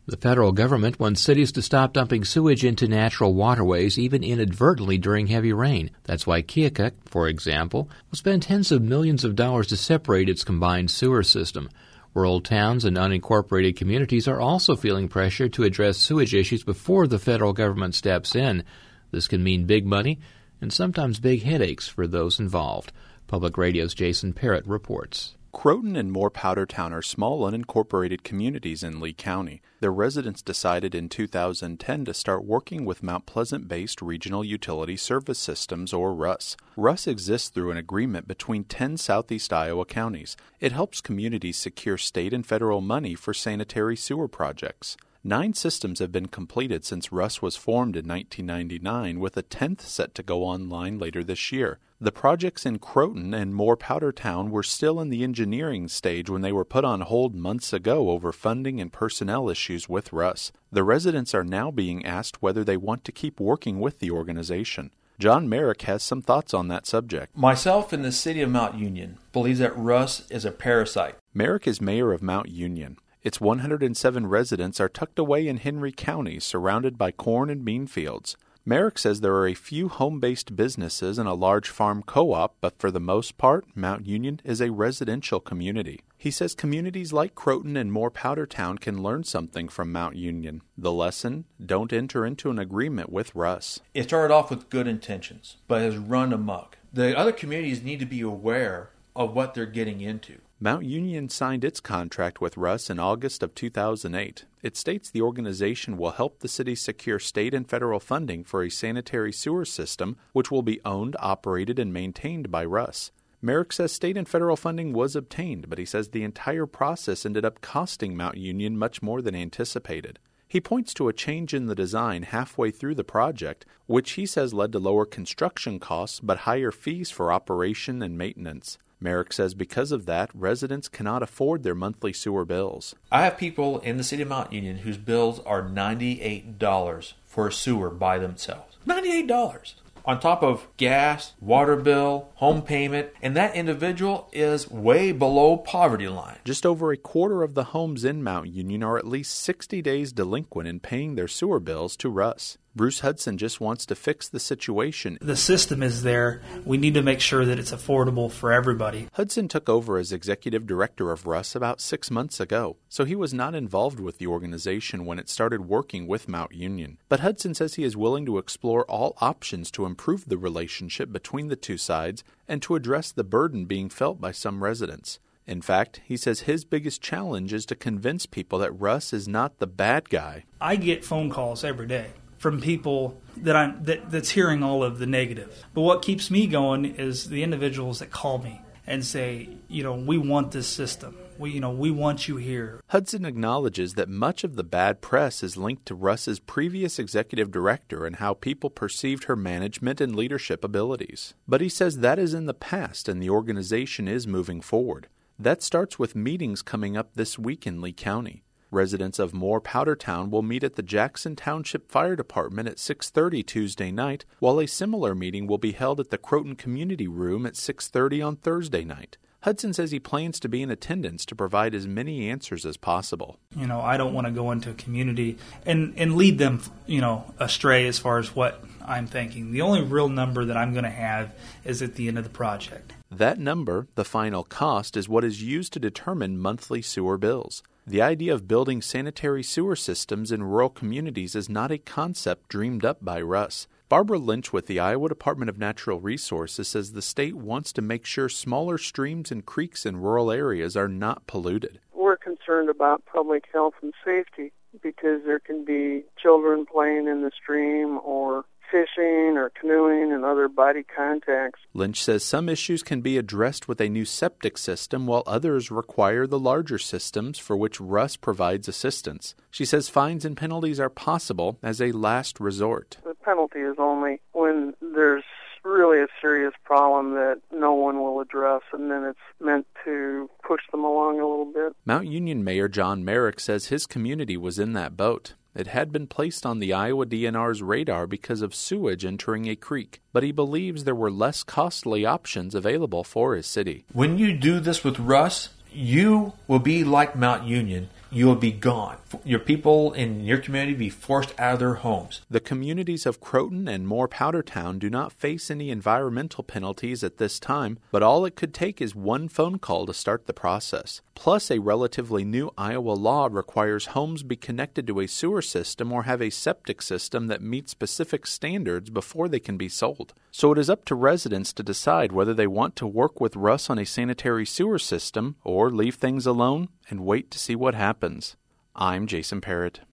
The federal government wants cities to stop dumping sewage into natural waterways, even inadvertently during heavy rain. That's why Keokuk, for example, will spend tens of millions of dollars to separate its combined sewer system. Rural towns and unincorporated communities are also feeling pressure to address sewage issues before the federal government steps in. This can mean big money and sometimes big headaches for those involved. Public Radio's Jason Parrott reports. Croton and Moore Powdertown are small unincorporated communities in Lee County. Their residents decided in 2010 to start working with Mount Pleasant-based Regional Utility Service Systems, or RUS. RUS exists through an agreement between 10 southeast Iowa counties. It helps communities secure state and federal money for sanitary sewer projects. 9 systems have been completed since RUS was formed in 1999, with a 10th set to go online later this year. The projects in Croton and Moore Powdertown were still in the engineering stage when they were put on hold months ago over funding and personnel issues with RUS. The residents are now being asked whether they want to keep working with the organization. John Merrick has some thoughts on that subject. Myself and the city of Mount Union believes that RUS is a parasite. Merrick is mayor of Mount Union. Its 107 residents are tucked away in Henry County, surrounded by corn and bean fields. Merrick says there are a few home-based businesses and a large farm co-op, but for the most part, Mount Union is a residential community. He says communities like Croton and Moore Powdertown can learn something from Mount Union. The lesson: don't enter into an agreement with RUS. It started off with good intentions, but has run amok. The other communities need to be aware of what they're getting into. Mount Union signed its contract with RUS in August of 2008. It states the organization will help the city secure state and federal funding for a sanitary sewer system, which will be owned, operated, and maintained by RUS. Merrick says state and federal funding was obtained, but he says the entire process ended up costing Mount Union much more than anticipated. He points to a change in the design halfway through the project, which he says led to lower construction costs but higher fees for operation and maintenance. Merrick says because of that, residents cannot afford their monthly sewer bills. I have people in the city of Mount Union whose bills are $98 for a sewer by themselves. $98! On top of gas, water bill, home payment, and that individual is way below poverty line. Just over a quarter of the homes in Mount Union are at least 60 days delinquent in paying their sewer bills to RUS. Bruce Hudson just wants to fix the situation. The system is there. We need to make sure that it's affordable for everybody. Hudson took over as executive director of RUS about 6 months ago, so he was not involved with the organization when it started working with Mount Union. But Hudson says he is willing to explore all options to improve the relationship between the two sides and to address the burden being felt by some residents. In fact, he says his biggest challenge is to convince people that RUS is not the bad guy. I get phone calls every day from people that's hearing all of the negative. But what keeps me going is the individuals that call me and say, we want this system. We want you here. Hudson acknowledges that much of the bad press is linked to RUS's previous executive director and how people perceived her management and leadership abilities. But he says that is in the past and the organization is moving forward. That starts with meetings coming up this week in Lee County. Residents of Moore Powdertown will meet at the Jackson Township Fire Department at 6:30 Tuesday night, while a similar meeting will be held at the Croton Community Room at 6:30 on Thursday night. Hudson says he plans to be in attendance to provide as many answers as possible. I don't want to go into a community and lead them, astray as far as what I'm thinking. The only real number that I'm going to have is at the end of the project. That number, the final cost, is what is used to determine monthly sewer bills. The idea of building sanitary sewer systems in rural communities is not a concept dreamed up by RUS. Barbara Lynch with the Iowa Department of Natural Resources says the state wants to make sure smaller streams and creeks in rural areas are not polluted. We're concerned about public health and safety because there can be children playing in the stream or fishing or canoeing and other body contacts. Lynch says some issues can be addressed with a new septic system while others require the larger systems for which RUS provides assistance. She says fines and penalties are possible as a last resort. The penalty is only when there's really a serious problem that no one will address, and then it's meant to push them along a little bit. Mount Union Mayor John Merrick says his community was in that boat. It had been placed on the Iowa DNR's radar because of sewage entering a creek, but he believes there were less costly options available for his city. When you do this with RUS, you will be like Mount Union you will be gone. Your people in your community be forced out of their homes. The communities of Croton and Moore Powdertown do not face any environmental penalties at this time, but all it could take is one phone call to start the process. Plus, a relatively new Iowa law requires homes be connected to a sewer system or have a septic system that meets specific standards before they can be sold. So it is up to residents to decide whether they want to work with Russ on a sanitary sewer system or leave things alone and wait to see what happens. I'm Jason Parrott.